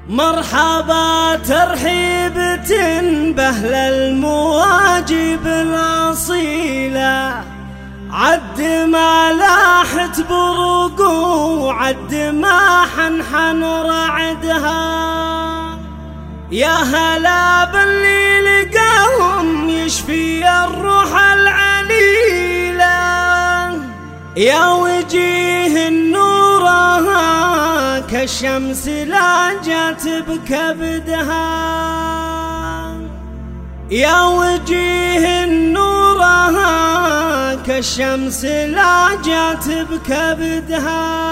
مرحبا ترحيبة بأهل المواجب الأصيلة، عد ما لاحت بروق وعد ما حنحن رعدها. يا هلا باللي لقاهم يشفي الروح العليلة، يا وجيه النورها كالشمس لاجت بكبدها. يا وجيه النورها كالشمس لاجت بكبدها.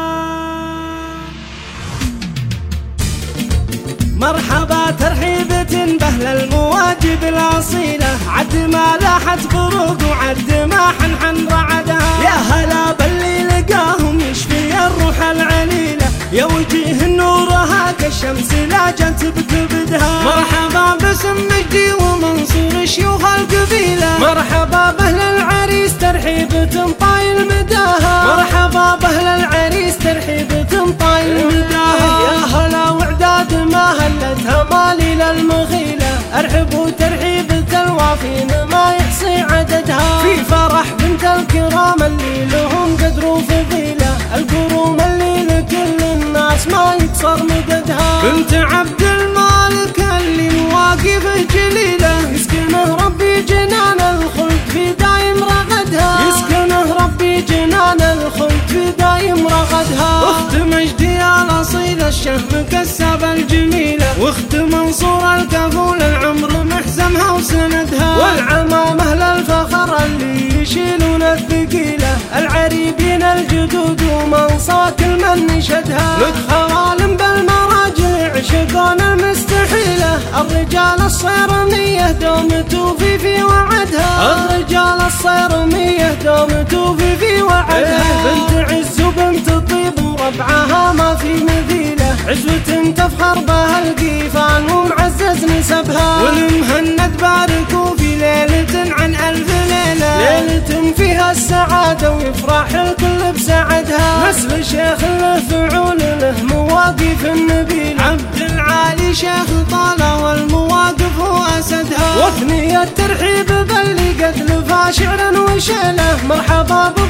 مرحبا ترحيبة بأهل المواجب الأصيلة، عد ما لاحت بروق وعد ما حنحن رعدها. يا هلا باللي لقاهم يشفي الروح العليلة، يا وجيه نورها كالشمس لاجت بكبدها. مرحبا باسم مجدي ومنصور شيوخ القبيلة، مرحبا بأهل العريس ترحيبة طايل مداها. مرحبا بأهل العريس ترحيبة طايل مداها. يا هلا وعداد ما هلتها مالي للمغيلة، ارحبوا ترحيبة الوافين ما يحصي عددها. في فرح بنت الكرام اللي لهم قدر وفضيلة، الكروم اللي لكل الناس ما يكسر مددها. بنت عبد المالك اللي مواقفه جليلة، يسكنه ربي جنان الخلد في دايم رغدها. يسكنه ربي جنان الخلد في دايم رغدها. اخت مجدي الاصيل الشهم كساب الجميلة، واخت منصور الكفول العمر محزمها وسندها. والعمامه للفخر اللي يشيلون الثقيلة، العريبين الجدود ومنصات المن شدها. لك خوالم بالمراجع يعشقون المستحيلة، الرجال الصيرمية دوم توفي في وعدها. الرجال الصيرمية دوم توفي في وعدها. بنت عز وبنت طيب وربعها ما في مثيلة، عزوة تفخر بها القيفان ومعزز نسبها. والمهند باركوا في ليلة عن ألف ليلة، ليلة فيها السعادة ويفرح الكل بسعدها. نسل شيخ له فعول له مواقف النبيلة، عبد العالي شيخ طالة والمواقف هو أسدها. وثنية ترحيب باللي قد لفى شعرا وشيله، مرحبا